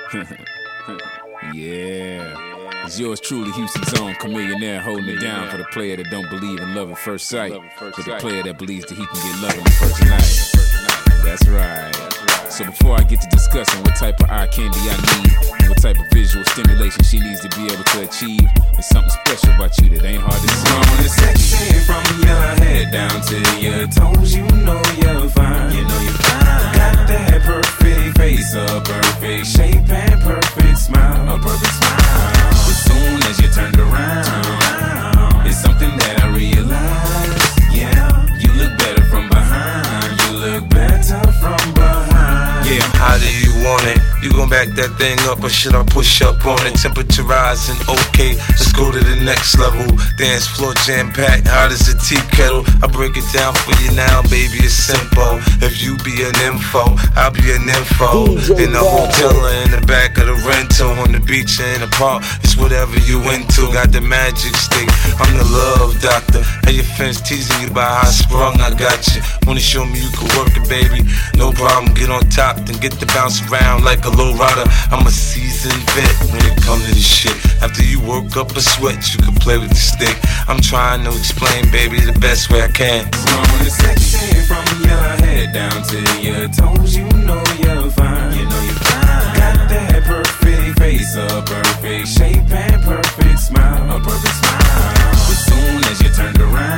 Yeah. It's yours truly, Houston's own Chamillionaire, holding it down for the player that don't believe in love at first sight, but the player that believes that he can get love in the first night. That's right. So before I get to discussing what type of eye candy I need and what type of visual stimulation she needs to be able to achieve, there's something special about you that ain't hard to see. From the sexy, from your head down to your toes, you know you're fine. You know you're fine. Got that perfect face, a perfect shape and perfect smile, a perfect smile. As soon as you turned around, it's something that I realized. Yeah, you look better from behind. You look better from behind. Yeah, how do you want it? You gon' back that thing up or should I push up on it? Temperature rising, okay, let's go to the next level. Dance floor jam-packed, hot as a tea kettle. I break it down for you now, baby, it's simple. If you be an info, I'll be an info. In the hotel or in the back of the rental, on the beach or in the park, it's whatever you into. Got the magic stick, I'm the love doctor. Hey, your friends teasing you about how I sprung, I got you. Wanna show me you can work it, baby? No problem, get on top, then get to bounce around like a low rider. I'm a seasoned vet when it comes to this shit. After you work up a sweat, you can play with the stick. I'm trying to explain, baby, the best way I can. From the sexy, from your head down to your toes, you know you're fine. You know you're fine. Got that perfect face, a perfect shape and perfect smile, a perfect smile. As soon as you turned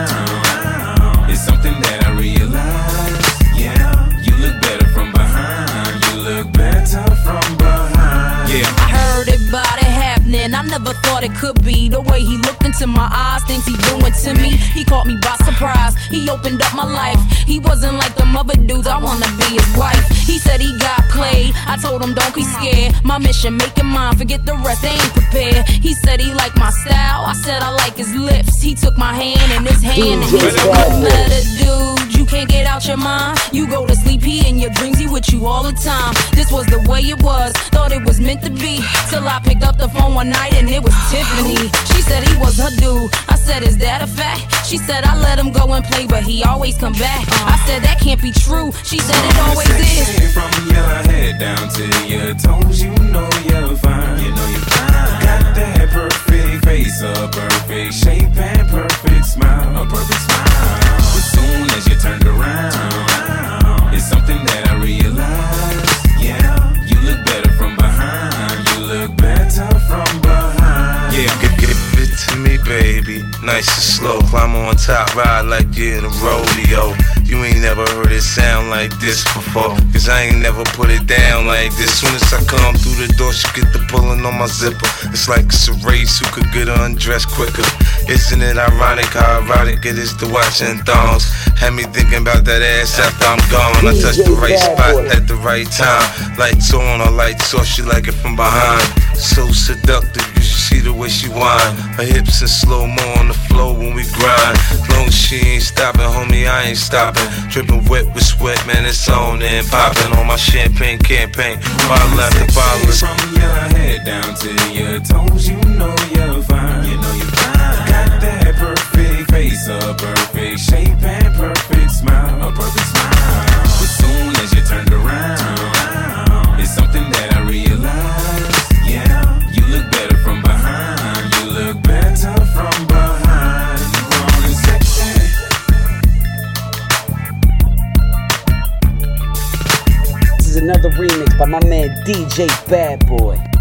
around, it's something that I realized. Yeah, you look better from behind. You look better from behind. Yeah. I heard about it happening, I never thought it could be. The way he looked into my eyes, things he doing to me. He caught me by surprise, he opened up my life. He wasn't like them other dudes, I wanna be his wife. He said he got played, I told him don't be scared. My mission, make him mine, forget the rest, they ain't prepared. He said he liked my style, I said I like his lips. He took my hand in his hand and he said, no matter dude, you can't get out your mind. You go to sleep, he in your dreams, he with you all the time. This was the way it was, thought it was meant to be. Till I picked up the phone one night and it was Tiffany. She said he was her dude, I said is that a fact? She said I let him go and play but he always come back. I said that can't be true, she said it always is. From your head down to your toes, you know you're fine. You know you're fine. Got that perfect face, a perfect shape and perfect smile, a perfect smile. As soon as you turned around, it's something that I realized. Yeah, you look better from behind. You look better from behind. Yeah, give it to me, baby. Nice and slow, climb on top, ride like you're in a rodeo. You ain't never heard it sound like this before, cause I ain't never put it down like this. Soon as I come through the door, she get the pulling on my zipper. It's like it's a race, who could get undressed quicker. Isn't it ironic how erotic it is to watching thongs? Had me thinking about that ass after I'm gone. I touch the right spot at the right time. Lights on or lights off, she like it from behind. So seductive, you should see the way she whine. Her hips in slow-mo on the floor when we grind. Long as she ain't stopping, homie, I ain't stopping. Dripping wet with sweat, man, it's on and popping on my champagne campaign. Bottle after bottle. From your head down to your toes, you know you're fine. You know you're fine. Got that perfect face, a perfect shape and perfect smile, a perfect smile. As soon as you turned around, it's something that I realized. Yeah, you look better from behind. You look better from behind. You're wrong and sexy. This is another remix by my man DJ Bad Boy.